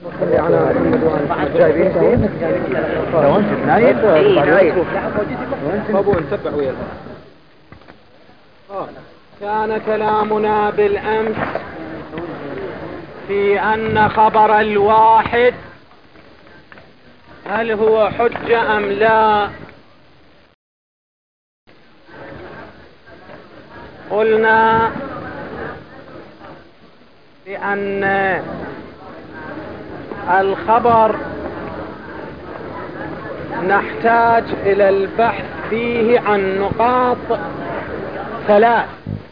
اللي على محمد جايبين لو انت نايف ابو نتبع وياه. كان كلامنا بالأمس في أن خبر الواحد هل هو حجة أم لا. قلنا بأن الخبر نحتاج إلى البحث فيه عن نقاط ثلاث.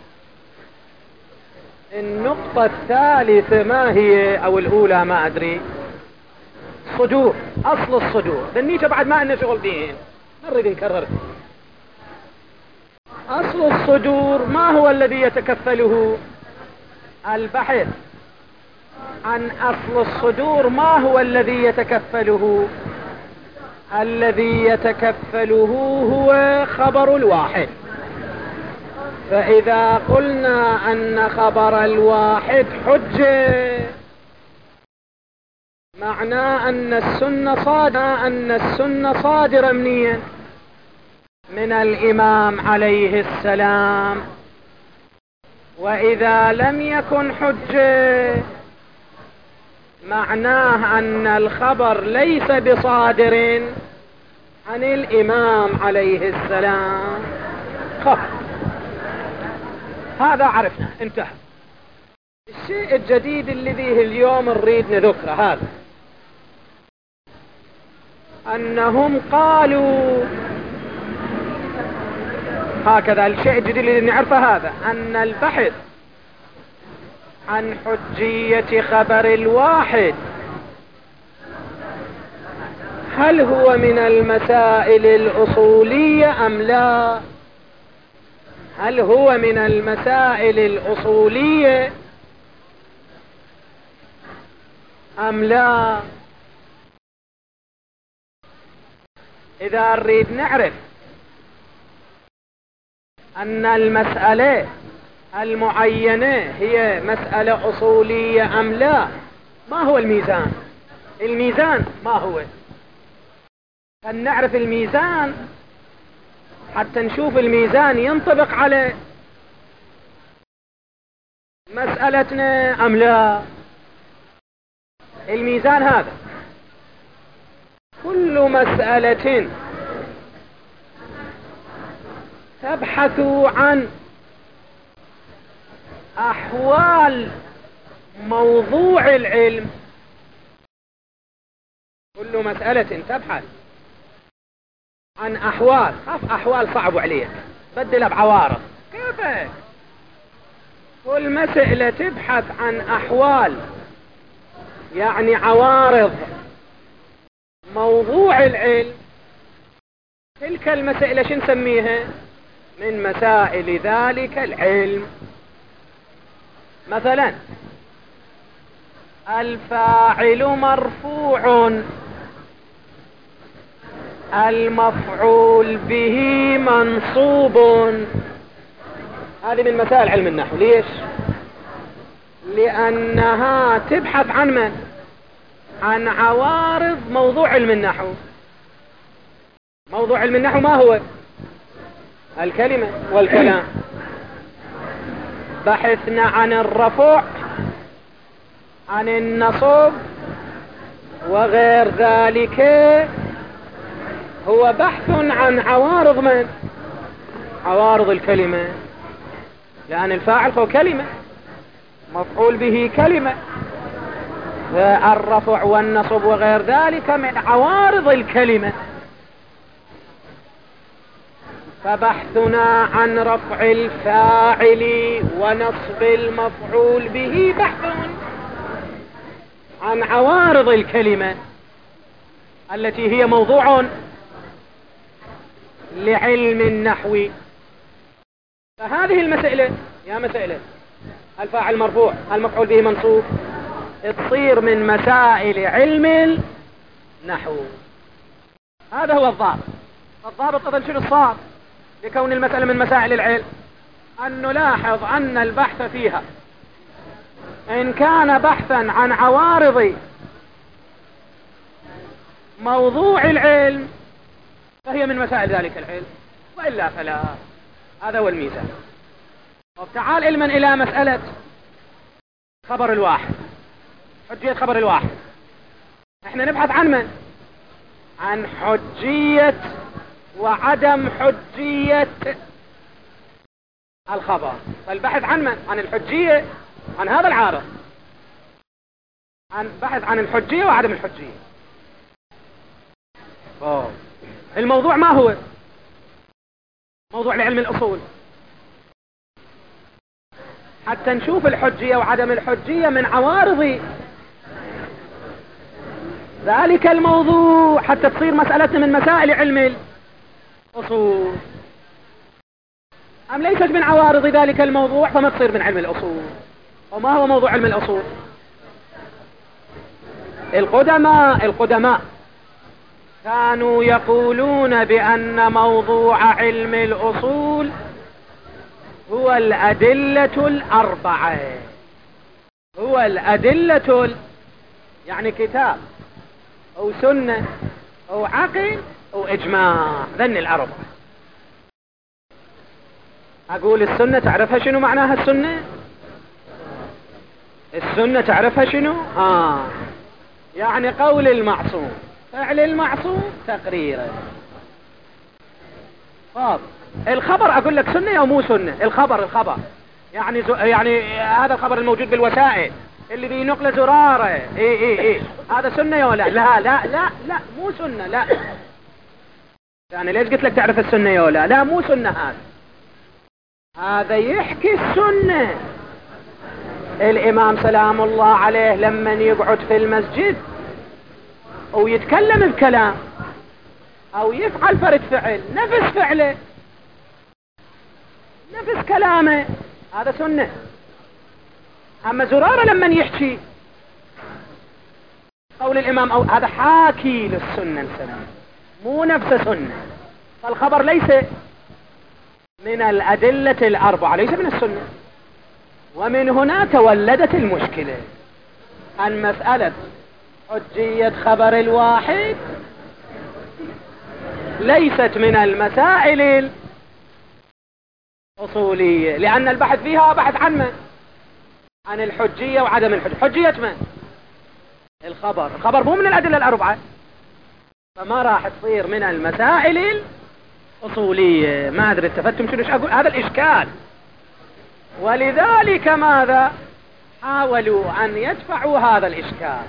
النقطة الثالثة ما هي أو الأولى ما أدري. صدور، أصل الصدور ذنيته بعد ما أنه شغل دين ما نريد نكرر. أصل الصدور ما هو الذي يتكفله البحث عن أصل الصدور؟ ما هو الذي يتكفله؟ الذي يتكفله هو خبر الواحد. فإذا قلنا أن خبر الواحد حجة معناه أن السنة صادرة منين؟ من الإمام عليه السلام. وإذا لم يكن حجة معناه أن الخبر ليس بصادر عن الإمام عليه السلام. هذا عرفنا انتهى. الشيء الجديد الذي اليوم نريد نذكره هذا أنهم قالوا هكذا. الشيء الجديد الذي نعرفه هذا أن البحث عن حجية خبر الواحد هل هو من المسائل الأصولية أم لا؟ هل هو من المسائل الأصولية أم لا؟ إذا نريد نعرف أن المسألة المعينة هي مسألة أصولية أم لا، ما هو الميزان؟ الميزان ما هو؟ فنعرف الميزان حتى نشوف الميزان ينطبق على مسألتنا أم لا. الميزان هذا كل مسألة تبحث عن أحوال موضوع العلم، كل مسألة تبحث عن أحوال. أحوال صعب عليك بدلها بعوارض كيف؟ كل مسألة تبحث عن أحوال يعني عوارض موضوع العلم، تلك المسألة شو نسميها؟ من مسائل ذلك العلم. مثلا الفاعل مرفوع، المفعول به منصوب، هذه من مسائل علم النحو. ليش؟ لأنها تبحث عن من؟ عن عوارض موضوع علم النحو. موضوع علم النحو ما هو؟ الكلمة والكلام. بحثنا عن الرفع، عن النصب وغير ذلك، هو بحث عن عوارض من؟ عوارض الكلمة، لأن الفاعل هو كلمة، مفعول به كلمة، الرفع والنصب وغير ذلك من عوارض الكلمة. فبحثنا عن رفع الفاعل ونصب المفعول به بحث عن عوارض الكلمة التي هي موضوع لعلم النحو. فهذه المسألة يا مسألة الفاعل مرفوع المفعول به منصوب تصير من مسائل علم النحو. هذا هو الضابط. الضابط أظن شنو صار لكون المسألة من مسائل العلم؟ أن نلاحظ أن البحث فيها إن كان بحثا عن عوارض موضوع العلم فهي من مسائل ذلك العلم، وإلا فلا. هذا هو الميزة. تعال علما إلى مسألة خبر الواحد، حجية خبر الواحد. احنا نبحث عن من؟ عن حجية وعدم حجية الخبر. فالبحث عن من؟ عن الحجية، عن هذا العارض، عن بحث عن الحجية وعدم الحجية. الموضوع ما هو؟ موضوع لعلم الأصول، حتى نشوف الحجية وعدم الحجية من عوارض ذلك الموضوع، حتى تصير مسألتنا من مسائل علم الأصول. أم ليست من عوارض ذلك الموضوع فما تصير من علم الأصول. وما هو موضوع علم الأصول؟ القدماء كانوا يقولون بأن موضوع علم الأصول هو الأدلة الأربعة. هو الأدلة يعني كتاب أو سنة أو عقل أو إجماع، ذن الأربعة. أقول السنة تعرفها شنو معناها السنة؟ السنة تعرفها شنو؟ يعني قول المعصوم، فعل المعصوم، تقريره. الخبر أقول لك سنة أو مو سنة؟ الخبر يعني هذا الخبر الموجود بالوسائل اللي بينقل زراره، هذا سنة يا ولا لا؟ لا لا لا مو سنة. لا يعني ليش قلت لك تعرف السنة يا ولا؟ لا مو سنة. هذا يحكي السنة. الإمام سلام الله عليه لما يقعد في المسجد أو يتكلم بكلام أو يفعل فرد فعل نفس فعله نفس كلامه، هذا سنة. أما زرارة لما يحكي قول الإمام أو هذا حاكي للسنة السنة، مو نفس سنة. فالخبر ليس من الأدلة الأربعة، ليس من السنة. ومن هنا تولدت المشكلة عن مسألة حجية خبر الواحد ليست من المسائل الأصولية، لأن البحث فيها بحث عن من؟ عن الحجية وعدم الحجية. حجية من؟ الخبر مو من الأدلة الأربعة، فما راح تصير من المسائل الأصولية. ما أدري اتفتم شنو أقول، هذا الإشكال. ولذلك ماذا حاولوا أن يدفعوا هذا الإشكال؟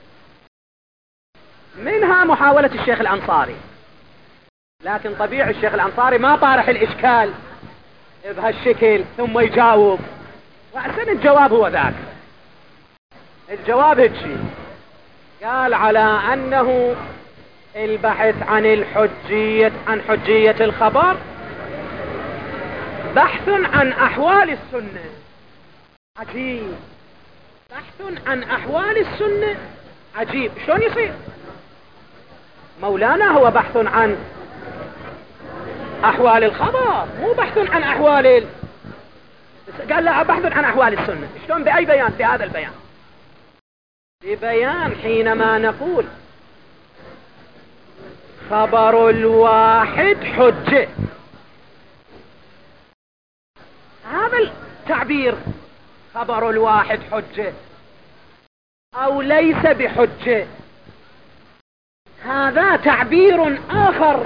منها محاولة الشيخ الأنصاري، لكن طبيعي الشيخ الأنصاري ما طارح الإشكال بهالشكل ثم يجاوب، وأحسن الجواب هو ذاك. الجواب هيك قال على أنه البحث عن حجية الخبر بحث عن أحوال السنة. عجيب، بحث عن أحوال السنة، عجيب. شلون يصير؟ مولانا هو بحث عن أحوال الخبر، مو بحث عن أحوال قال لا، بحث عن أحوال السنة. شلون؟ بأي بيان؟ بهذا البيان، ببيان حينما نقول خبر الواحد حجة، هذا التعبير خبر الواحد حجة أو ليس بحجة، هذا تعبير آخر،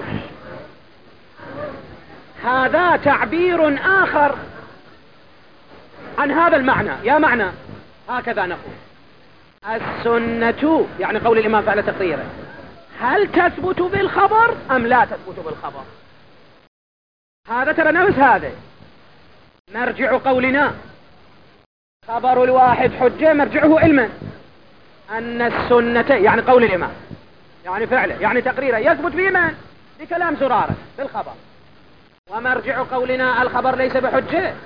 هذا تعبير آخر عن هذا المعنى. يا معنى هكذا نقول السنة، يعني قول الإمام فعل تقريره، هل تثبت بالخبر أم لا تثبت بالخبر؟ هذا ترى نفس هذا مرجع قولنا خبر الواحد حجة، مرجعه علما أن السنة، يعني قول الإمام، يعني فعله، يعني تقريره، يثبت بمن؟ بكلام زرارة بالخبر. ومرجع قولنا الخبر ليس بحجة،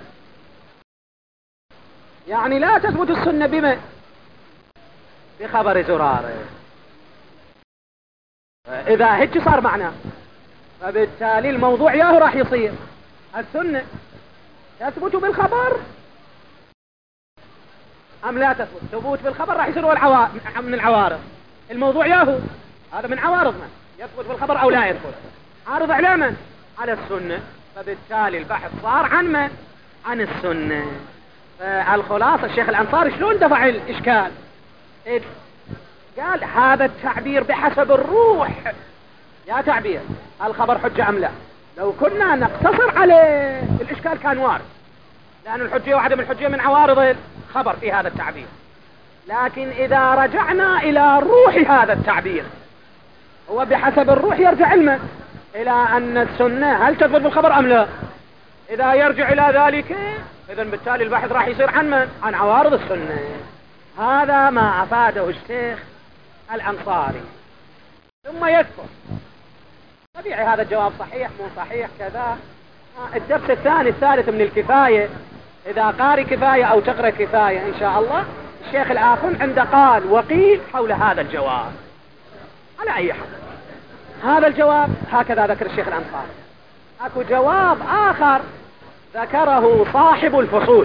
يعني لا تثبت السنة بمن؟ بخبر زرارة. إذا هيك صار معناه، فبالتالي الموضوع ياهو راح يصير السنة تثبت بالخبر أم لا تثبت؟ ثبوت بالخبر راح يصير من العوارض. الموضوع ياهو هذا من عوارض من يثبت في الخبر أو لا يثبت. عارض على من؟ على السنة. فبالتالي البحث صار عن من؟ عن السنة. الخلاصة الشيخ الأنصاري شلون دفع الإشكال؟ قال هذا التعبير بحسب الروح. يا تعبير الخبر حجة أم لا؟ لو كنا نقتصر عليه الإشكال كان وارد، لأن الحجية وعدم الحجية من عوارض الخبر في هذا التعبير. لكن إذا رجعنا إلى روح هذا التعبير، هو بحسب الروح يرجع علمه إلى أن السنة هل تثبت بالخبر أم لا؟ إذا يرجع إلى ذلك إذن بالتالي البحث راح يصير عن من؟ عن عوارض السنة. هذا ما أفاده الشيخ الأنصاري. ثم يذكر طبيعي هذا الجواب صحيح مو صحيح كذا. الدرس الثاني الثالث من الكفاية، إذا قاري كفاية أو تقرأ كفاية إن شاء الله، الشيخ الآخر عنده قال وقيل حول هذا الجواب. على أي حال هذا الجواب هكذا ذكر الشيخ الأنصاري. أكو جواب آخر ذكره صاحب الفصول.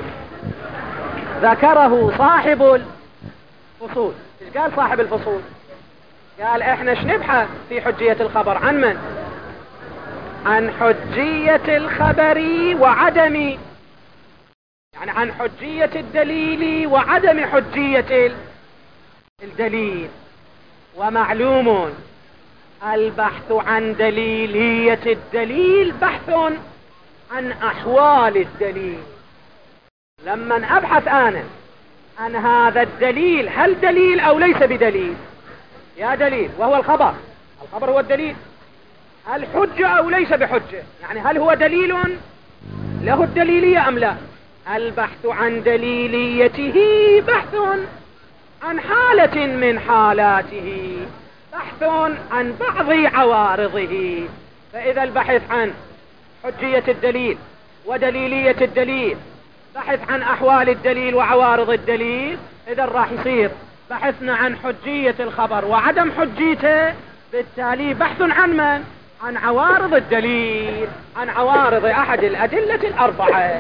ذكره صاحب الفصول. إيش قال صاحب الفصول؟ قال إحنا شنبحث في حجية الخبر عن من؟ عن حجية الخبر وعدم، يعني عن حجية الدليل وعدم حجية الدليل. ومعلوم البحث عن دليلية الدليل بحث عن أحوال الدليل. لما أبحث أنا عن هذا الدليل هل دليل أو ليس بدليل؟ يا دليل وهو الخبر، الخبر هو الدليل. هل حجة أو ليس بحجة؟ يعني هل هو دليل له الدليلية أم لا؟ البحث عن دليليته بحث عن حالة من حالاته، بحث عن بعض عوارضه. فإذا البحث عن حجية الدليل ودليلية الدليل بحث عن أحوال الدليل وعوارض الدليل، إذا راح يصير بحثنا عن حجية الخبر وعدم حجيته، بالتالي بحث عن من؟ عن عوارض الدليل، عن عوارض أحد الأدلة الأربعة.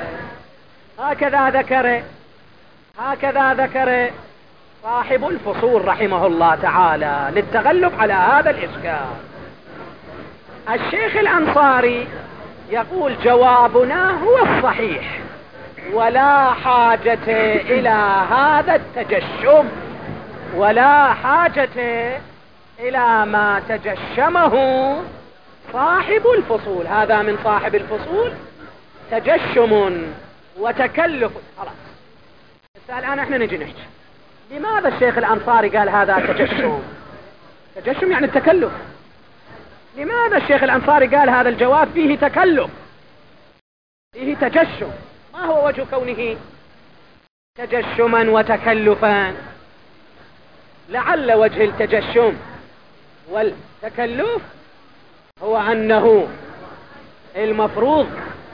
هكذا ذكر صاحب الفصول رحمه الله تعالى للتغلب على هذا الإشكال. الشيخ الأنصاري يقول جوابنا هو الصحيح ولا حاجة إلى هذا التجشم، ولا حاجة إلى ما تجشمه صاحب الفصول. هذا من صاحب الفصول تجشم وتكلف. خلاص الآن احنا نجي نحكي لماذا الشيخ الأنصاري قال هذا تجشم؟ تجشم يعني التكلف. لماذا الشيخ الأنصاري قال هذا الجواب فيه تكلف، فيه تجشم؟ ما هو وجه كونه تجشما وتكلفا؟ لعل وجه التجشم والتكلف هو أنه المفروض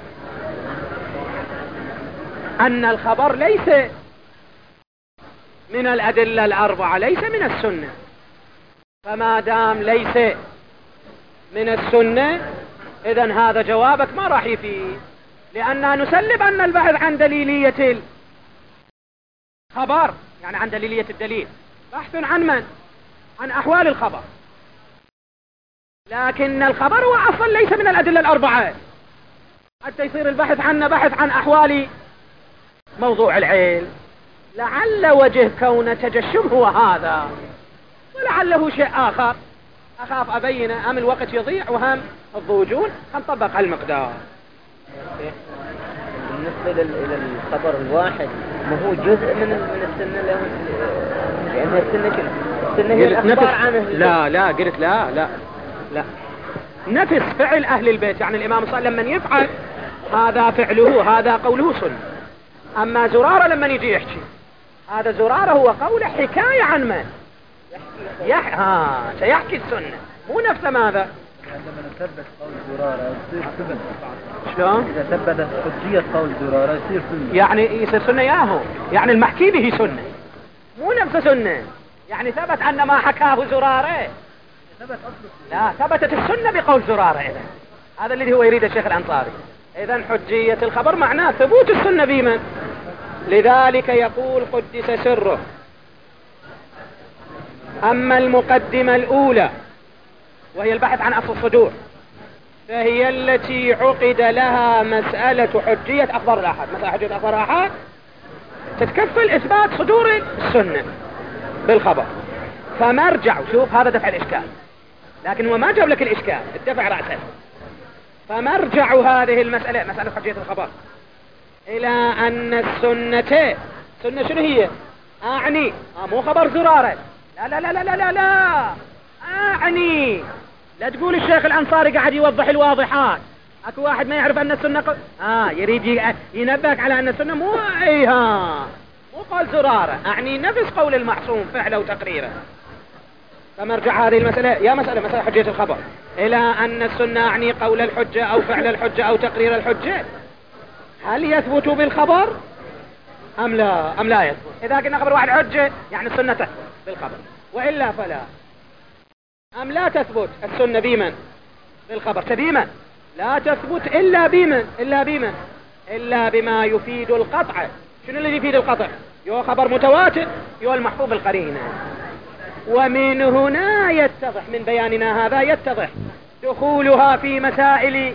أن الخبر ليس من الأدلة الأربعة، ليس من السنة. فما دام ليس من السنة إذن هذا جوابك ما راح يفيد، لأننا نسلم أن البحث عن دليلية الخبر يعني عن دليلية الدليل بحث عن من؟ عن أحوال الخبر. لكن الخبر هو أصلا ليس من الأدلة الأربعة، حتى يصير البحث عنه بحث عن أحوال موضوع العلم. لعل وجه كون تجشم هو هذا، ولعله شيء آخر أخاف أبينه، أم الوقت يضيع وهم الضوجون هنطبق المقدار. بالنسبة إلى الخبر الواحد ما هو جزء من السنة له، لأن السنة شنو؟ السنة هي الأخبار عنه. لا قلت لا نفس فعل أهل البيت. يعني الإمام صلى الله عليه وسلم من يفعل هذا فعله هذا قوله سنة. أما زرارة لما يجي يحكي هذا زرارة هو قوله حكاية عن من؟ سيحكي السنة مو نفس ماذا؟ عندما نثبت قول زرارة يصير سنة. شلون؟ إذا ثبتت حجية قول زرارة يصير سنة. يعني يصير سنة ياهو، يعني المحكي به سنة مو نفس سنة. يعني ثبت أن ما حكاه زرارة، لا ثبتت السنة بقول زرارة. إذن هذا الذي هو يريد الشيخ الأنصاري. إذن حجية الخبر معناه ثبوت السنة بمن؟ لذلك يقول قدس سره: أما المقدمة الأولى وهي البحث عن أصل الصدور، فهي التي عقد لها مسألة حجية أخبار الآحاد. مسألة حجية أخبار الآحاد تتكفل إثبات صدور السنة بالخبر. فمرجع، شوف هذا دفع الإشكال، لكن هو ما جاب لك الإشكال، الدفع رأسه. فمرجع هذه المسألة، مسألة حجية الخبر، إلى أن السنة شنو هي؟ أعني مو خبر زرارة، لا لا لا لا لا لا، أعني لا تقول الشيخ الأنصاري قاعد يوضح الواضحات، اكو واحد ما يعرف أن السنة يريد ينبهك على أن السنة مو مو قول زرارة، أعني نفس قول المعصوم فعله وتقريره. فمرجع هذه المسألة، يا مسألة حجية الخبر، إلى أن السنة أعني قول الحجة أو فعل الحجة أو تقرير الحجة، هل يثبت بالخبر أم لا يثبت؟ إذا قلنا خبر واحد حجة يعني السنة تثبت بالخبر، وإلا فلا. أم لا تثبت السنة بمن؟ بالخبر. بمن؟ لا تثبت إلا بما يفيد القطع. شنو الذي يفيد القطع؟ يو خبر متواتر، يو المحفوظ القرينة. ومن هنا يتضح، من بياننا هذا يتضح دخولها في مسائل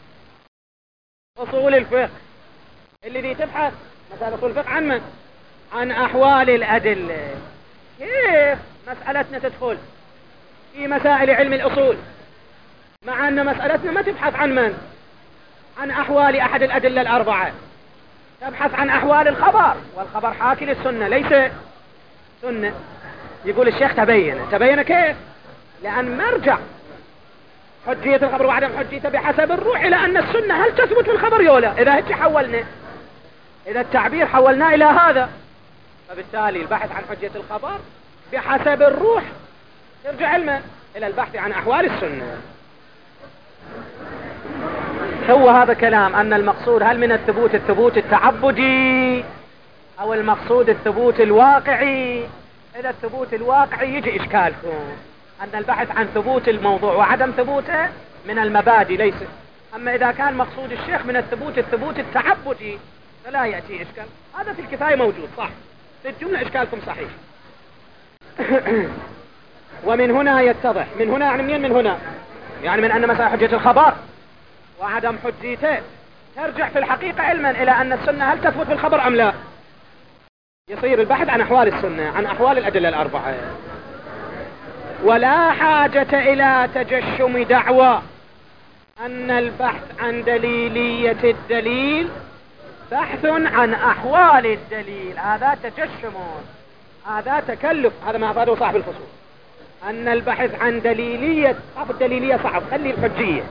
أصول الفقه، الذي تبحث مسائل أصول الفقه عن من؟ عن أحوال الأدلة. كيف مسألتنا تدخل في مسائل علم الأصول مع أن مسألتنا ما تبحث عن من؟ عن أحوال أحد الأدلة الأربعة، تبحث عن أحوال الخبر، والخبر حاكي للسنة ليس سنة. يقول الشيخ تبين كيف؟ لأن مرجع حجية الخبر وعدم حجيته بحسب الروح إلى أن السنة هل تثبت في الخبر يولا. إذا هيك حولنا، إذا التعبير حولنا إلى هذا، فبالتالي البحث عن حجية الخبر بحسب الروح يرجع علما إلى البحث عن أحوال السنة. هو هذا كلام أن المقصود هل من الثبوت التعبدي أو المقصود الثبوت الواقعي. إذا الثبوت الواقعي يجي إشكالكم أن البحث عن ثبوت الموضوع وعدم ثبوته من المبادئ ليس. أما إذا كان مقصود الشيخ من الثبوت التعبدي فلا يأتي إشكال. هذا في الكفاية موجود صح، في الجملة إشكالكم صحيح. ومن هنا يتضح، من هنا يعني منين؟ من هنا يعني من أن مسألة حجية الخبر وعدم حجيته ترجع في الحقيقة علما إلى أن السنة هل تثبت في الخبر أم لا. يصير البحث عن أحوال السنة، عن أحوال الأدلة الأربعة، ولا حاجة إلى تجشم دعوى أن البحث عن دليلية الدليل بحث عن أحوال الدليل. هذا تجشم، هذا تكلف، هذا ما أفاده صاحب الفصول. أن البحث عن دليلية، صعب الدليلية صعب، خلي الحجية.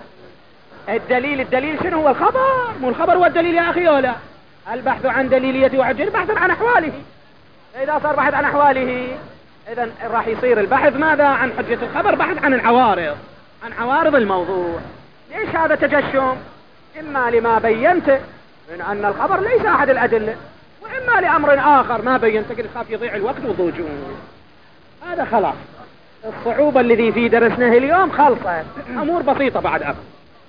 الدليل شنو هو؟ الخبر، مو الخبر هو الدليل يا أخي ولا؟ البحث عن دليلية وحجية بحث عن أحواله. إذا صار بحث عن أحواله إذن راح يصير البحث ماذا؟ عن حجية الخبر، بحث عن العوارض، عن عوارض الموضوع. ليش هذا تجشم؟ إما لما بينته من أن الخبر ليس أحد الأدلة، وإما لأمر آخر ما بينته، قد خاف يضيع الوقت وضوجه. هذا خلاص الصعوبة الذي في درسناه اليوم خلصت، أمور بسيطة بعد أمر.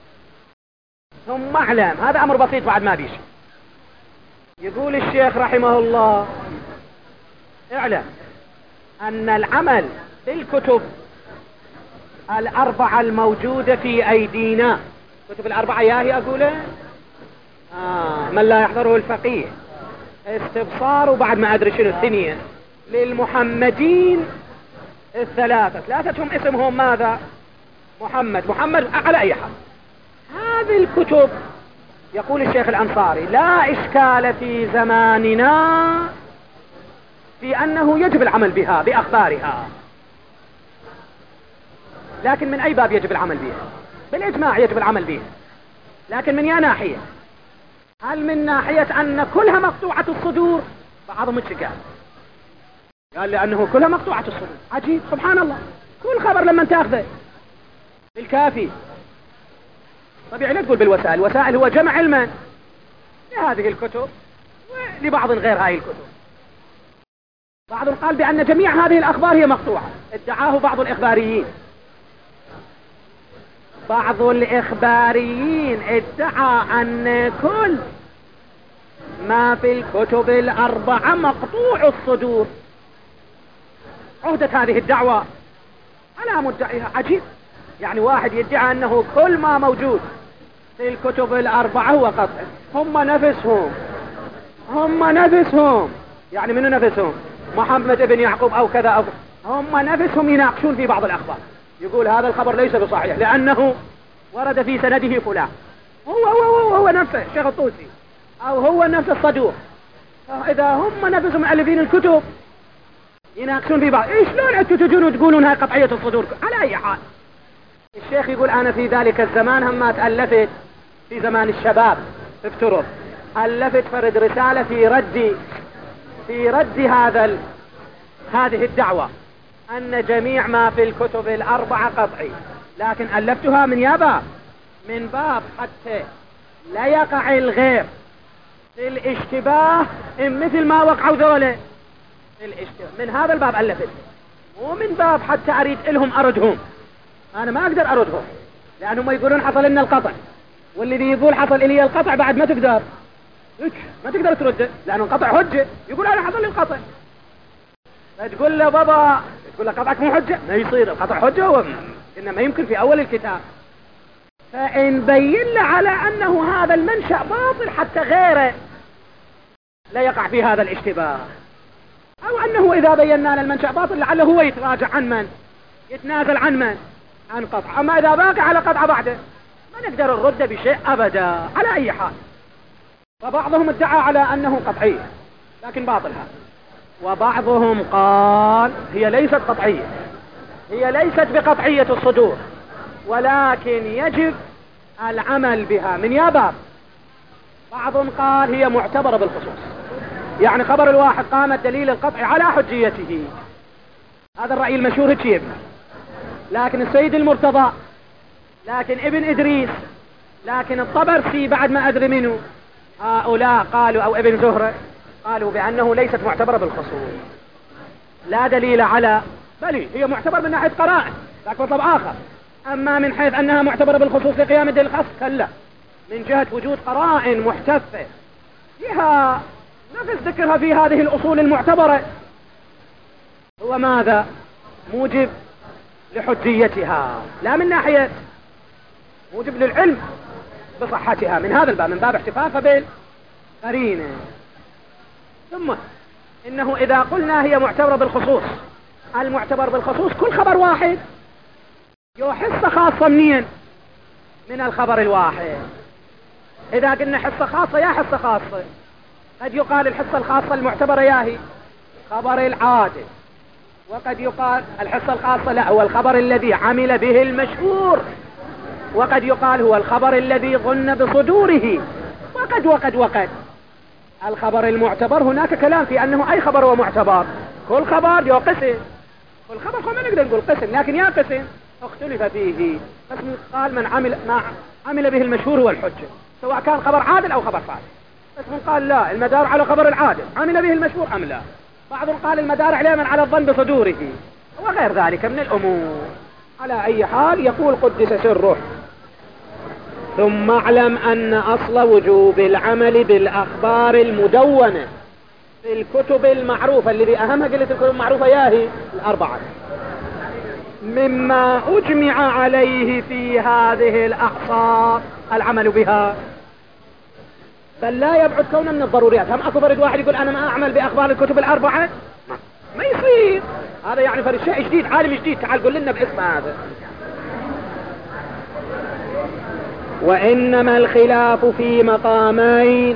ثم اعلم هذا أمر بسيط بعد ما بيش. يقول الشيخ رحمه الله اعلم أن العمل بالكتب الأربعة الموجودة في أيدينا، كتب الأربعة ياهي أقوله من لا يحضره الفقيه استبصار، وبعد ما أدري شنو الثانية للمحمدين الثلاثة، ثلاثتهم اسمهم ماذا؟ محمد على أي حال. هذه الكتب يقول الشيخ الأنصاري لا إشكال في زماننا في أنه يجب العمل بها بأخبارها، لكن من أي باب يجب العمل بها؟ بالإجماع يجب العمل بها، لكن من يا ناحية؟ هل من ناحية أن كلها مقطوعة الصدور؟ بعضهم قال لأنه كلها مقطوعة الصدور. عجيب سبحان الله، كل خبر لما تأخذه بالكافي. طبيعي لا تقول بالوسائل، الوسائل هو جمع علما لهذه الكتب ولبعض غير هذه الكتب. بعض قال بأن جميع هذه الأخبار هي مقطوعة، ادعاه بعض الإخباريين. بعض الإخباريين ادعى أن كل ما في الكتب الأربعة مقطوع الصدور. عهدت هذه الدعوة على مدعيها. عجيب، يعني واحد يدعي أنه كل ما موجود في الكتب الأربعة هو قطع. هم نفسهم يعني منو نفسهم؟ محمد بن يعقوب أو كذا أو كذا. هم نفسهم يناقشون في بعض الأخبار، يقول هذا الخبر ليس بصحيح لأنه ورد في سنده فلان. هو نفسه الشيخ الطوسي أو هو نفس الصدوق. إذا هم نفسهم مؤلفين الكتب يناقشون في بعض، إيش لون أنتم تجون وتقولون هاي قطعية الصدور؟ على أي حال الشيخ يقول أنا في ذلك الزمان هم تألفت في زمان الشباب، افترض ألفت فرد رسالة في رد هذه الدعوة أن جميع ما في الكتب الأربعة قطعي، لكن ألفتها من باب حتى لا يقع الغير في الاشتباه مثل ما وقعوا ذولا في الاشتباه. من هذا الباب ألفت، ومن باب حتى أريد لهم أردهم. أنا ما أقدر أردهم لأنهم يقولون حصل لنا القطع، والذي يقول حصل إلي القطع بعد ما تقدر ترده لأنه القطع حجة. يقول أنا حصل لي القطع، فتقول له بابا، تقول له قطعك مو حجة، ما يصير القطع حجة إنما يمكن في أول الكتاب. فإن بين له على أنه هذا المنشأ باطل حتى غيره لا يقع في هذا الاشتباه، أو أنه إذا بينا له المنشأ باطل لعله هو يتراجع عن من؟ يتنازل عن قطع. أما إذا باقي على قطعة بعده ما نقدر نرد بشيء أبدا على أي حال. فبعضهم ادعى على أنه قطعية لكن باطل هذا، وبعضهم قال هي ليست قطعية، هي ليست بقطعية الصدور، ولكن يجب العمل بها من ياباب. بعضهم قال هي معتبرة بالخصوص، يعني خبر الواحد قام الدليل القطعي على حجيته. هذا الرأي المشهور هيك. لكن السيد المرتضى، لكن ابن إدريس، لكن الطبرسي بعد ما أدري منه، هؤلاء قالوا أو ابن زهرة قالوا بأنه ليست معتبرة بالخصوص، لا دليل على، بل هي معتبرة من ناحية قرائن لكن مطلب آخر. أما من حيث أنها معتبرة بالخصوص لقيام الدليل الخاص كلا، من جهة وجود قرائن محتفة فيها نفس ذكرها في هذه الأصول المعتبرة هو ماذا؟ موجب لحجيتها، لا من ناحية موجب للعلم بصحتها من هذا الباب، من باب احتفافها بالقرينة. ثم إنه إذا قلنا هي معتبرة بالخصوص، المعتبر بالخصوص كل خبر واحد له حصة خاصة منين؟ من الخبر الواحد. إذا قلنا حصة خاصة يا حصة خاصة، قد يقال الحصة الخاصة المعتبرة ياهي خبر العادل، وقد يقال الحصة الخاصة لا هو الخبر الذي عمل به المشهور، وقد يقال هو الخبر الذي ظن بصدوره، وقد الخبر المعتبر هناك كلام في أنه أي خبر هو معتبر. كل خبر له قسم، كل خبر ما نقدر نقول قسم، لكن يا قسم اختلف فيه. بس قال ما عمل به المشهور هو الحجة، سواء كان خبر عادل أو خبر فاسد. بس من قال لا المدار على خبر العادل عمل به المشهور أم لا. بعضهم قال المدار عليه على الظن بصدوره وغير ذلك من الأمور. على أي حال يقول قدس سره: ثم اعلم أن أصل وجوب العمل بالأخبار المدونة في الكتب المعروفة، الذي أهمها قلت الكتب المعروفة ياهي الأربعة، مما أجمع عليه في هذه الأعصار العمل بها، بل لا يبعد كونه من الضروريات. هم أكو فرد واحد يقول أنا ما أعمل بأخبار الكتب الأربعة، ما يصير. هذا يعني فرد شيء جديد، عالم جديد، تعال قل لنا باسم هذا. وإنما الخلاف في مقامين،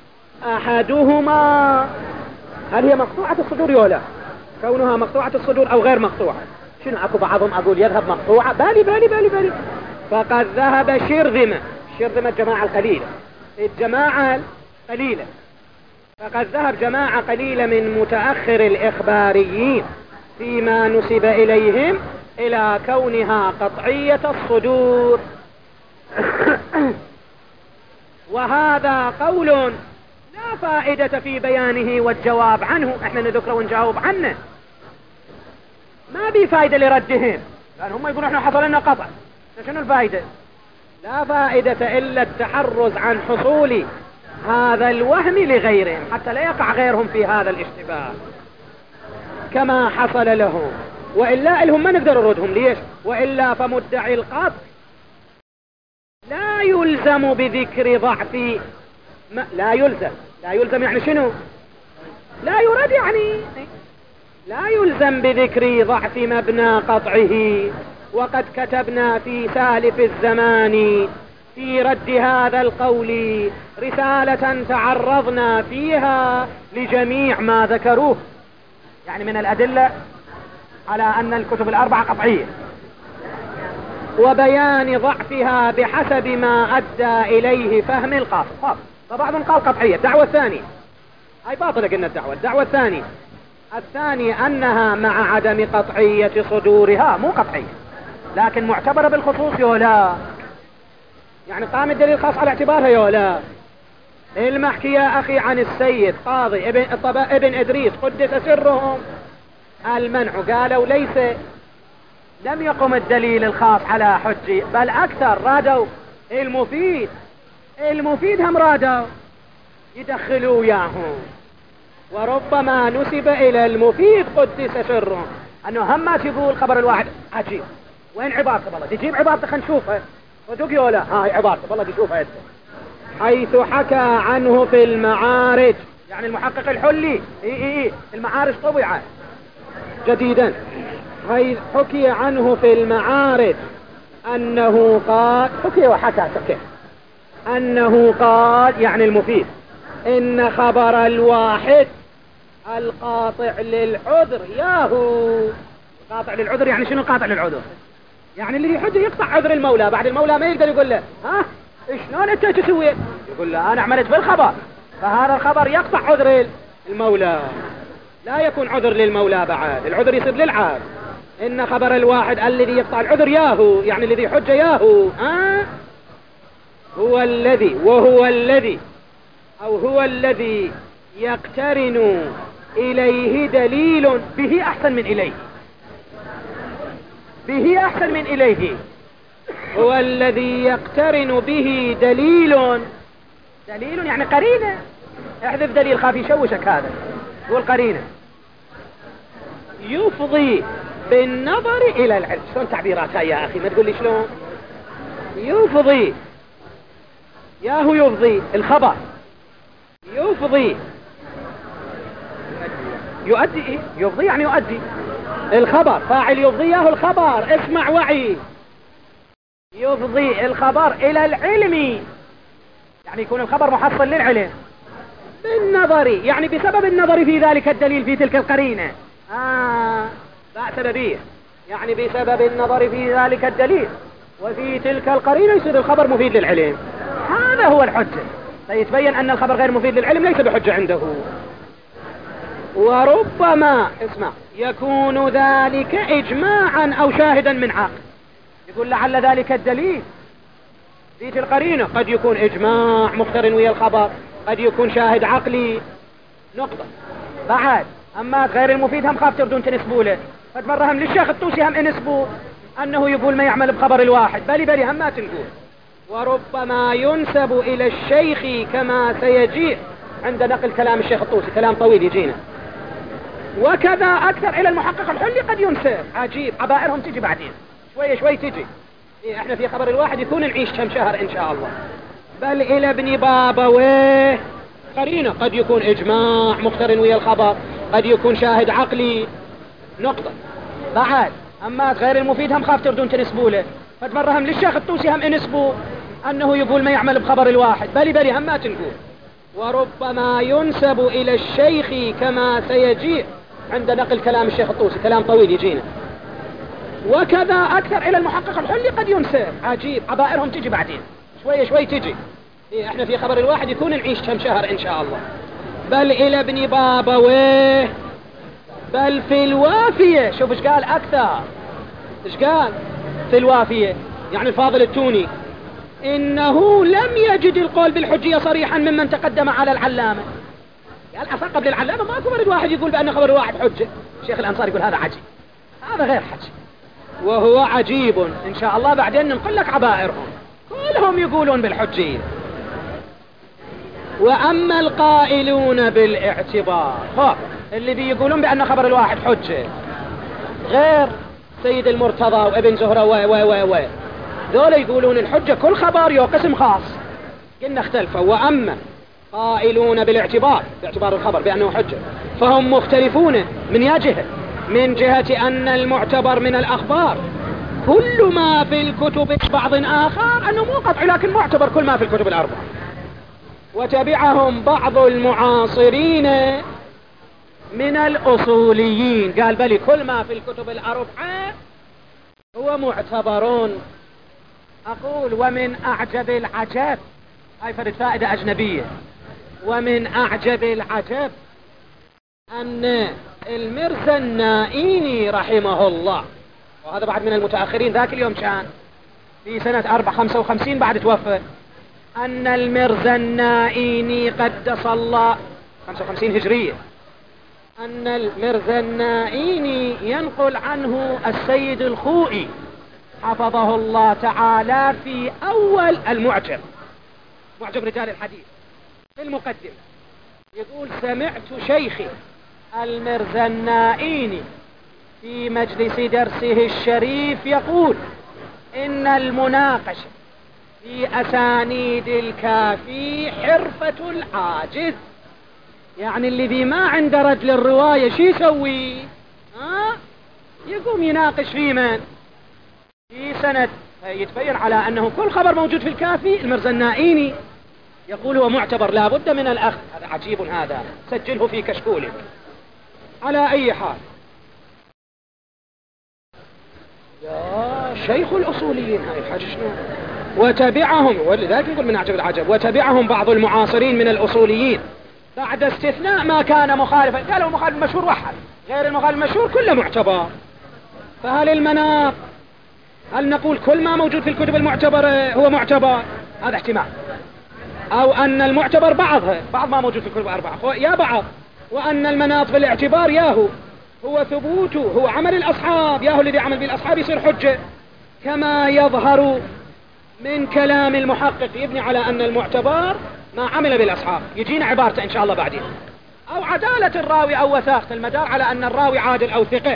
أحدهما هل هي مقطوعة الصدور ولا لا، كونها مقطوعة الصدور أو غير مقطوعة. شنو أكو بعضهم أقول يذهب مقطوعة، بالي فقد ذهب شرذمة الجماعة القليلة، فقد ذهب جماعة قليلة من متأخر الإخباريين فيما نسب إليهم إلى كونها قطعية الصدور. وهذا قول لا فائدة في بيانه والجواب عنه، احنا نذكره ونجاوب عنه، ما بي فائدة لردهم، لأن هم يقولون احنا حصل لنا قطع، شنو الفائدة؟ لا فائدة إلا التحرز عن حصول هذا الوهم لغيرهم حتى لا يقع غيرهم في هذا الاشتباه كما حصل لهم. وإلا إلهم ما نقدر نردهم. ليش؟ وإلا فمدعي القطع لا يلزم بذكر ضعف لا يلزم يعني شنو؟ لا يرد، يعني لا يلزم بذكر ضعف مبنى قطعه. وقد كتبنا في سالف الزمان في رد هذا القول رسالة تعرضنا فيها لجميع ما ذكروه، يعني من الأدلة على أن الكتب الأربعة قطعية، وبيان ضعفها بحسب ما أدى إليه فهم القاصد. فبعضهم قال قطعية. الدعوة الثانية أي باطلة، قلنا الدعوة الثانية أنها مع عدم قطعية صدورها، مو قطعية لكن معتبرة بالخصوص يولا، يعني قام الدليل الخاص على اعتبارها يولا. المحكي يا أخي عن السيد قاضي ابن إدريس قدس سرهم المنع، قالوا لم يقم الدليل الخاص على حجي، بل أكثر رادوا المفيد هم رادوا يدخلوا ياهم، وربما نسب إلى المفيد قدس سره أنه هم ما تقول خبر الواحد عجيب. وين عبارته؟ بالله تجيب عبارته خلينا نشوفها ودق يولا. هاي عبارته بالله تشوفها حيث حكى عنه في المعارج، يعني المحقق الحلي المعارج طبعا جديدا، حيث حكي عنه في المعارج أنه قال، حكي وحكى أنه قال يعني المفيد إن خبر الواحد القاطع للعذر ياهو. قاطع للعذر يعني شنو قاطع للعذر؟ يعني اللي يحج يقطع عذر المولى، بعد المولى ما يقدر يقول له ها شلون انت تسوي، يقول له انا عملت بالخبر، فهذا الخبر يقطع عذر المولى، لا يكون عذر للمولى، بعد العذر يصير للعبد. ان خبر الواحد الذي يقطع العذر ياهو، يعني الذي حج ياهو هو الذي يقترن إليه دليل به أحسن من إليه، هو الذي يقترن به دليل يعني قرينة. احذف دليل خاف يشوشك، هذا هو القرينة. يفضي بالنظر إلى العلم. شلون تعبيراتها يا أخي؟ ما تقول لي شلون. يفضي ياهو، يفضي الخبر، يفضي يؤدي يفضي يعني يؤدي الخبر، فاعل يفضي ياهو الخبر، اسمع وعي، يفضي الخبر إلى العلم، يعني يكون الخبر محصل للعلم بالنظر، يعني بسبب النظر في ذلك الدليل في تلك القرينة. لا سببية، يعني بسبب النظر في ذلك الدليل وفي تلك القرينة يصير الخبر مفيد للعلم. هذا هو الحجة، فيتبين أن الخبر غير مفيد للعلم ليس بحجة عنده. وربما اسمع يكون ذلك إجماعا أو شاهدا من عقل. يقول لعل ذلك الدليل في القرينة قد يكون إجماع مقترن ويا الخبر، قد يكون شاهد عقلي، نقطة. بعد أما غير المفيد هم خاف تردون تنسبوا له، فتمرهم للشيخ الطوسي هم انسبوا أنه يقول ما يعمل بخبر الواحد، بلي هم ما تنقول. وربما ينسب إلى الشيخ كما سيجيء عند نقل كلام الشيخ الطوسي، كلام طويل يجينا. وكذا أكثر إلى المحقق الحلي قد ينسب. عجيب، عبائرهم تجي بعدين شوي تجي. احنا في خبر الواحد يكون نعيش كم شهر إن شاء الله. بل إلى ابن بابويه قرينة، قد يكون إجماع مقترن ويا الخبر، قد يكون شاهد عقلي، نقطة. بعد أما غير المفيد هم خاف تردون تنسبوا له، فتمرهم للشيخ الطوسي هم انسبوا أنه يقول ما يعمل بخبر الواحد، بلي هم ما تنقول. وربما ينسب إلى الشيخ كما سيجيء عند نقل كلام الشيخ الطوسي، كلام طويل يجينا. وكذا أكثر إلى المحقق الحلي قد ينسب. عجيب، عبائرهم تجي بعدين شوي تجي. احنا في خبر الواحد يكون نعيش كم شهر إن شاء الله. بل إلى ابن بابويه، بل في الوافية. شوف ايش قال أكثر، ايش قال في الوافية، يعني الفاضل التوني، إنه لم يجد القول بالحجية صريحا ممن تقدم على العلامة. قال أصلا قبل العلامة ماكو مرد واحد يقول بأن خبر واحد حجة. الشيخ الأنصار يقول هذا عجيب، هذا غير حجي، وهو عجيب إن شاء الله بعدين ننقل لك عبائرهم كلهم يقولون بالحجية. وأما القائلون بالاعتبار، اللي بيقولون بأن خبر الواحد حجة، غير سيد المرتضى وابن زهرة و ذولا يقولون الحجة كل خبر يو قسم خاص. قلنا اختلفوا. وأما قائلون باعتبار الخبر بأنه حجة فهم مختلفون من جهة، من جهة أن المعتبر من الأخبار كل ما في الكتب بعض آخر، أنه مو قطعي لكن معتبر كل ما في الكتب الأربعة. وتبعهم بعض المعاصرين من الأصوليين، قال بلي كل ما في الكتب الأربعة هو معتبرون. أقول ومن أعجب العجب، هاي فرد فائدة أجنبية، ومن أعجب العجب أن المرزا النائيني رحمه الله، وهذا بعد من المتأخرين، ذاك اليوم كان في سنة 455 بعد توفى، أن المرزا النائيني قدس الله 55 هجرية، أن المرزا النائيني ينقل عنه السيد الخوئي حفظه الله تعالى في أول المعجم، معجم رجال الحديث، في المقدمة يقول: سمعت شيخي المرزا النائيني في مجلس درسه الشريف يقول إن المناقشة في أسانيد الكافي حرفة العاجز. يعني الذي ما عنده رجل الرواية شو يسوي؟ يقوم يناقش في من؟ في سند يتبين على أنه كل خبر موجود في الكافي. المرزا النائيني يقول هو معتبر لا بد من الأخذ. هذا عجيب، هذا سجله في كشكولك. على أي حال، يا شيخ الأصوليين هاي الحاجة شنو؟ وتبعهم، ولذلك نقول من أعجب العجب، وتبعهم بعض المعاصرين من الأصوليين بعد استثناء ما كان مخالفا. قالوا مخالف مشهور وحد، غير المخالف المشهور كله معتبر. فهل المناط، هل نقول كل ما موجود في الكتب المعتبر هو معتبر؟ هذا احتمال. أو أن المعتبر بعض ما موجود في الكتب الأربعة يا بعض، وأن المناط بالاعتبار ياهو هو ثبوته، هو عمل الأصحاب، ياهو الذي عمل بالأصحاب يصير حجة، كما يظهر من كلام المحقق يبني على أن المعتبر ما عمل بالأصحاب. يجينا عبارته إن شاء الله بعدين. أو عدالة الراوي أو وثاقة، المدار على أن الراوي عادل أو ثقة،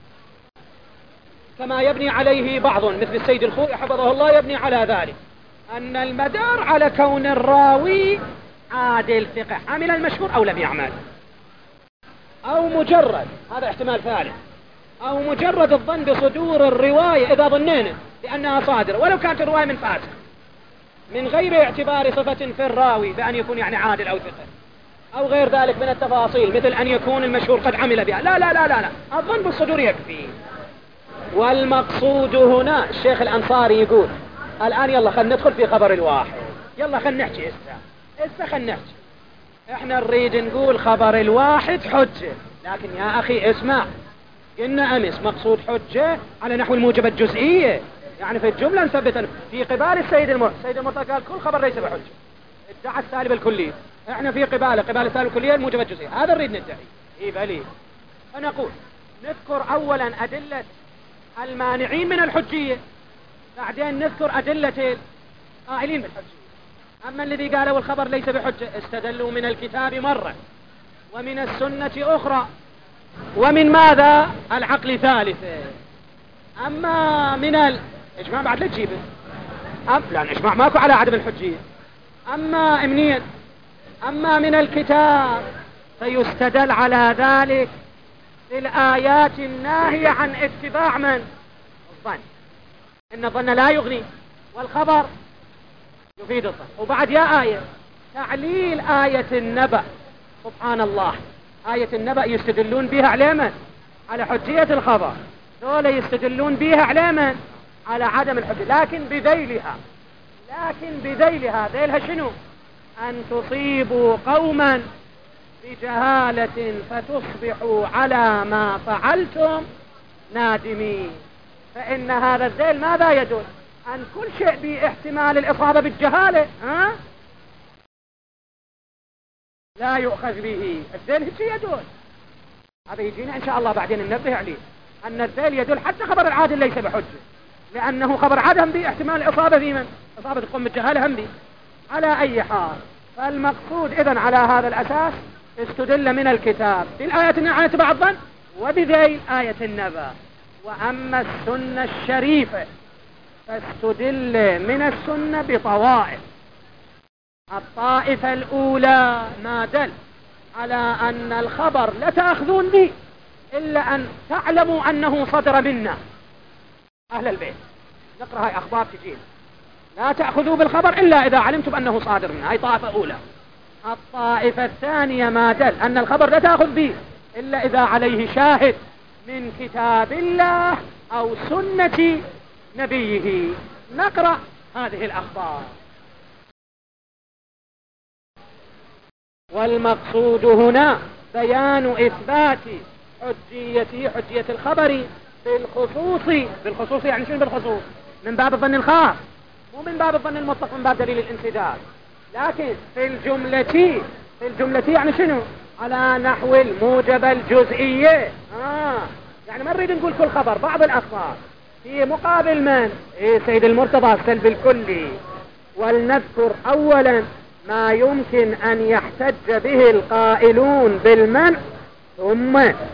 كما يبني عليه بعض مثل السيد الخوئي حفظه الله، يبني على ذلك أن المدار على كون الراوي عادل ثقة، عمل المشهور أو لم يعمل، أو مجرد، هذا احتمال ثالث، أو مجرد الظن بصدور الرواية إذا ظنينا بأنها صادرة ولو كانت الرواية من فاسق، من غير اعتبار صفة في الراوي بأن يكون يعني عادل أو ثقة، أو غير ذلك من التفاصيل مثل أن يكون المشهور قد عمل بها. لا لا لا لا, لا. الظن بالصدور يكفي. والمقصود هنا، الشيخ الأنصاري يقول الآن يلا خلينا ندخل في خبر الواحد، يلا خلينا نحكي خلينا نحكي. احنا نريد نقول خبر الواحد حجة، لكن يا أخي اسمع، قلنا أمس مقصود حجة على نحو الموجبة الجزئية، يعني في الجملة نثبت في قبال السيد المرتضى قال كل خبر ليس بحجة، ادعى السالب الكلي، احنا في قبال السالب الكلية الموجبة الجزئية، هذا نريد ندعي. إيه بلي، فنقول نذكر أولا أدلة المانعين من الحجية، بعدين نذكر أدلة القائلين بالحجية. أما الذي قالوا الخبر ليس بحجة استدلوا من الكتاب مرة، ومن السنة أخرى، ومن ماذا؟ العقل ثالثة. أما من الإجماع بعد لا تجيبه، لأن الإجماع ماكو على عدم الحجية. أما من الكتاب فيستدل على ذلك بالآيات الناهية عن اتباع من؟ الظن، إن الظن لا يغني والخبر يفيد الظن. وبعد يا آية تعليل آية النبأ، سبحان الله، آية النبأ يستدلون بها على من؟ على حجية الخبر، دول يستدلون بها على من؟ على عدم الحجية، لكن بذيلها ذيلها شنو؟ أن تصيبوا قوما بجهالة فتصبحوا على ما فعلتم نادمين. فإن هذا الذيل ماذا يدل؟ أن كل شيء باحتمال الإصابة بالجهالة لا يؤخذ به. الذيل هيك يدل، هذا يجينا إن شاء الله بعدين ننبه عليه، أن الذيل يدل حتى خبر العادل ليس بحجة، لأنه خبر عادل باحتمال الإصابة في من؟ إصابة تقوم بالجهالة هم به. على أي حال، فالمقصود إذن على هذا الأساس استدل من الكتاب بالآية عن اتباع الظن وبذيل آية النبأ. وأما السنة الشريفة فاستدل من السنة بطوائف. الطائفة الأولى ما دل على أن الخبر لا تأخذون به إلا أن تعلموا أنه صدر منا أهل البيت. نقرأ هاي أخبار تجينا، لا تأخذوا بالخبر إلا إذا علمتم أنه صادر منا. هاي طائفة أولى. الطائفة الثانية ما دل أن الخبر لا تأخذ به إلا إذا عليه شاهد من كتاب الله أو سنة نبيه. نقرأ هذه الأخبار. والمقصود هنا بيان إثبات حجية الخبر بالخصوص يعني شنو بالخصوص؟ من باب الظن الخاص، مو من باب الظن المطلق، من باب دليل الانسداد. لكن في الجملة يعني شنو؟ على نحو الموجبة الجزئية. يعني ما نريد نقول كل خبر، بعض الأخبار في مقابل من؟ سيد المرتضى السلب الكلي. ولنذكر أولا ما يمكن أن يحتج به القائلون بالمنع، ثم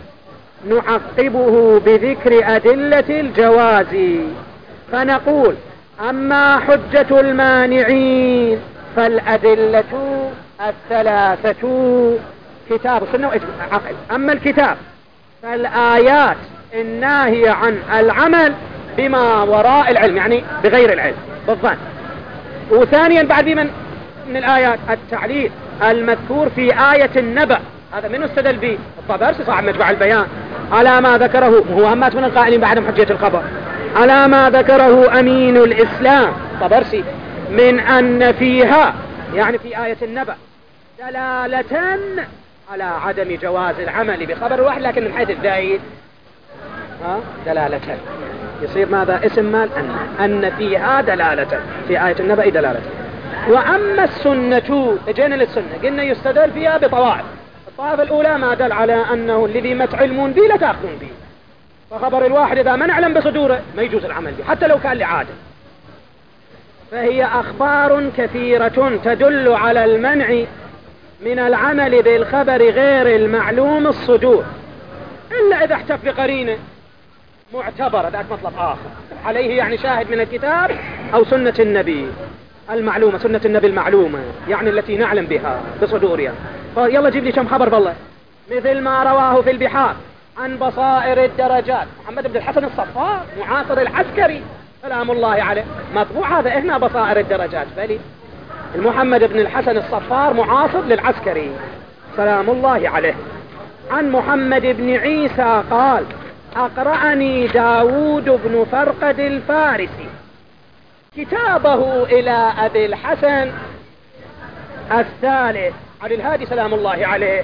نعقبه بذكر أدلة الجواز. فنقول: أما حجة المانعين فالأدلة الثلاثة: كتاب السنة وعقل. أما الكتاب فالآيات الناهية عن العمل بما وراء العلم، يعني بغير العلم بالظن. وثانيا بعد من الآيات التعليل المذكور في آية النبأ. هذا من استدل به؟ الطبرسي صاحب مجمع البيان على ما ذكره، وهو همات من القائلين بعدم حجية الخبر، على ما ذكره أمين الإسلام الطبرسي من أن فيها، يعني في آية النبأ، دلالة على عدم جواز العمل بخبر واحد، لكن من حيث الزايد دلالة. يصير ماذا؟ اسم مال أن فيها دلالة، في آية النبأ دلالة. وأما السنة، جينا للسنة قلنا يستدل فيها بطوائف. الطائفة الأولى ما دل على أنه الذي ما تعلمون به لا تأخذون به، فخبر الواحد إذا ما نعلم بصدوره ما يجوز العمل به حتى لو كان لعادة. فهي أخبار كثيرة تدل على المنع من العمل بالخبر غير المعلوم الصدور، إلا إذا احتف بقرينة معتبرة، ذات مطلب آخر عليه، يعني شاهد من الكتاب أو سنة النبي المعلومة، سنة النبي المعلومة يعني التي نعلم بها بصدورها. يلا جيب لي كم خبر بالله. مثل ما رواه في البحار عن بصائر الدرجات محمد بن الحسن الصفار معاصر العسكري سلام الله عليه. مطبوع هذا هنا بصائر الدرجات، بلي المحمد بن الحسن الصفار معاصر للعسكري سلام الله عليه. عن محمد بن عيسى قال: أقرأني داود بن فرقد الفارسي كتابه إلى أبي الحسن الثالث علي الهادي سلام الله عليه،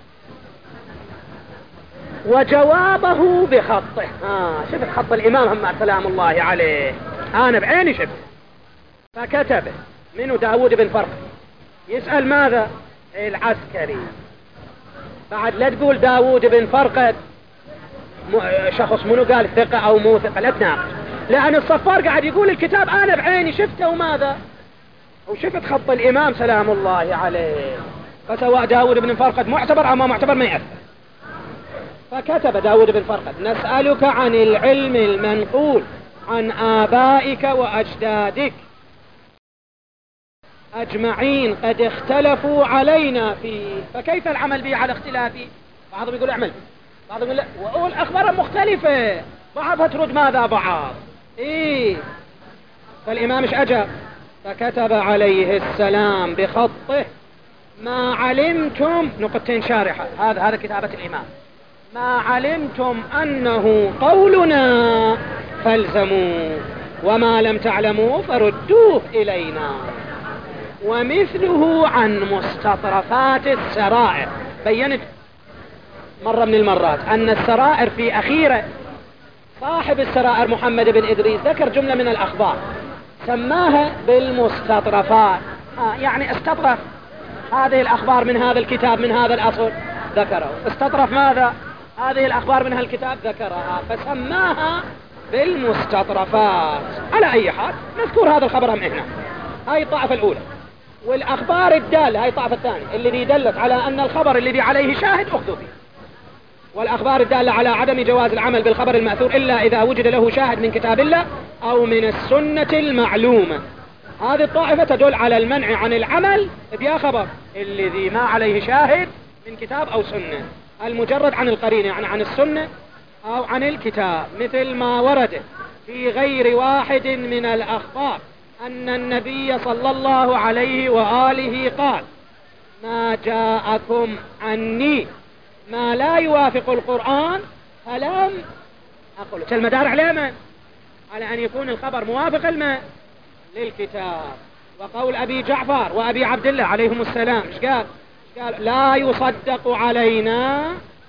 وجوابه بخطه. شفت خط الإمام هم سلام الله عليه، أنا بعيني شفت. فكتبه منه داود بن فرقد، يسأل ماذا؟ العسكري. بعد لا تقول داود بن فرقد شخص منو قال ثقة أو مو ثقة، لا تناقش، لأن الصفار قاعد يقول الكتاب أنا بعيني شفته وماذا، وشفت خط الإمام سلام الله عليه. فسواء داود بن فرقد معتبر أو ما معتبر ما يأثر. فكتب داود بن فرقد: نسألك عن العلم المنقول عن آبائك وأجدادك أجمعين قد اختلفوا علينا فيه، فكيف العمل به على اختلافه؟ بعضهم يقول اعمل، بعضهم يقول لا، وأقول أخبار مختلفة، بعضها ترد ماذا بعض. فالإمام ايش أجاب؟ فكتب عليه السلام بخطه: ما علمتم، نقطتين شارحة، هذا كتابة الإمام، ما علمتم أنه قولنا فالزموا، وما لم تعلموا فردوه إلينا. ومثله عن مستطرفات السرائر. بينت مرة من المرات أن السرائر في أخيرة صاحب السرائر محمد بن إدريس ذكر جملة من الأخبار سماها بالمستطرفات، يعني استطرف هذه الأخبار من هذا الكتاب من هذا الأصل ذكره، استطرف ماذا؟ هذه الأخبار من هالكتاب ذكرها، فسماها بالمستطرفات. على أي حال نذكر هذا الخبر هم هنا. هاي الطائفة الأولى. والأخبار الدالة، هاي الطائفة الثانية الذي دلت على أن الخبر الذي عليه شاهد أخذوا به. والأخبار الدالة على عدم جواز العمل بالخبر المأثور إلا إذا وجد له شاهد من كتاب الله أو من السنة المعلومة. هذه الطائفة تدل على المنع عن العمل بيا خبر الذي ما عليه شاهد من كتاب أو سنة، المجرد عن القرينة، يعني عن السنة أو عن الكتاب، مثل ما ورد في غير واحد من الأخبار أن النبي صلى الله عليه وآله قال: ما جاءكم عني ما لا يوافق القرآن فلم أقول. المدار على من؟ على أن يكون الخبر موافق للكتاب. وقول أبي جعفر وأبي عبد الله عليهم السلام إيش قال؟ لا يصدق علينا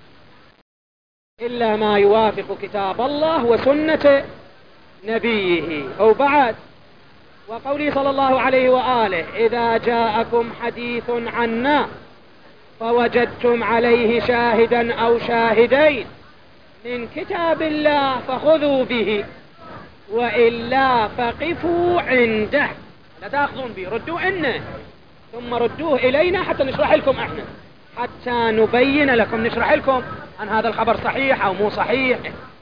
إلا ما يوافق كتاب الله وسنة نبيه. أو بعد وقوله صلى الله عليه وآله: إذا جاءكم حديث عنا فوجدتم عليه شاهدا أو شاهدين من كتاب الله فخذوا به وإلا فقفوا عنده. لا تأخذون به، ردوا عنه ثم ردوه إلينا حتى نشرح لكم احنا، حتى نبين لكم، نشرح لكم أن هذا الخبر صحيح أو مو صحيح.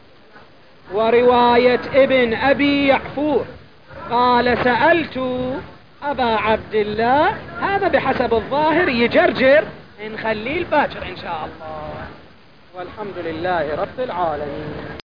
ورواية ابن أبي يعفور قال: سألت أبا عبد الله، هذا بحسب الظاهر يجرجر، نخليه الباكر إن شاء الله. والحمد لله رب العالمين.